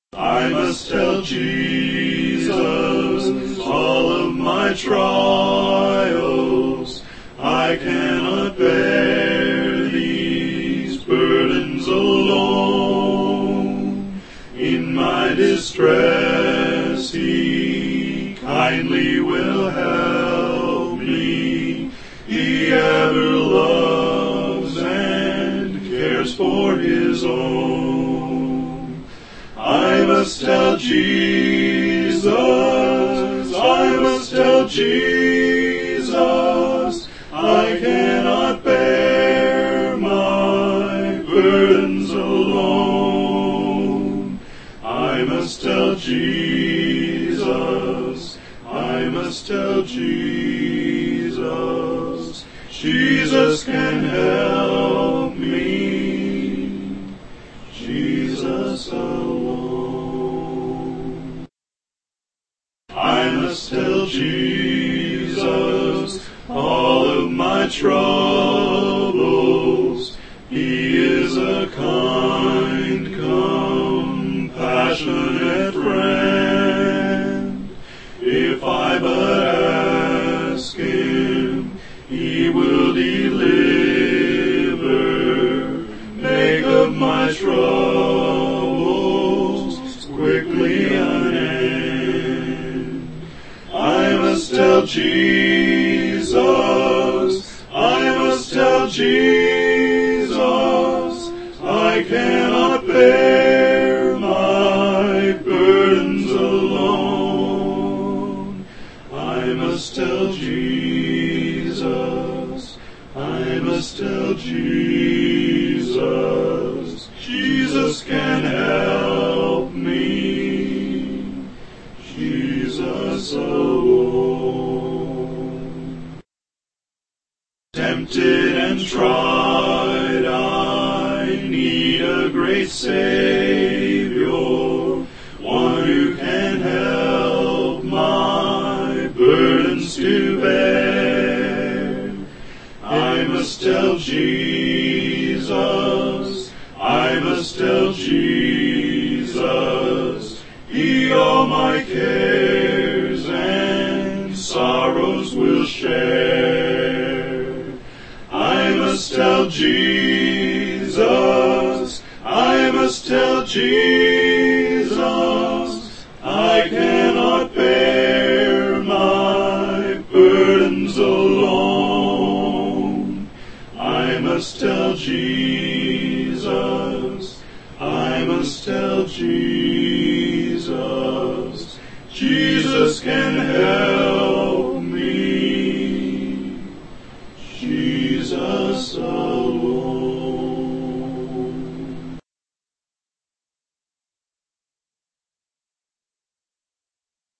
I must tell Jesus all of my trials. I cannot bear these burdens alone. In my distress, He kindly will help me. He ever loves and cares for His own. I must tell Jesus, I must tell Jesus, I cannot bear my burdens alone. I must tell Jesus, I must tell Jesus, Jesus can help me, Jesus alone. I must tell Jesus all of my troubles. He is a kind, compassionate friend. If I but ask Him, He will deliver. Make of my troubles quickly an end. I must tell Jesus, I must tell Jesus, I cannot bear my burdens alone. I must tell Jesus, I must tell Jesus, Jesus can help me, Jesus alone. Tempted and tried, I need a great Savior, one who can help my burdens to bear. I must tell Jesus, I must tell Jesus, He all my cares and sorrows will share. I must tell Jesus, I must tell Jesus, I cannot bear my burdens alone. I must tell Jesus, I must tell Jesus, Jesus can help me, Jesus alone.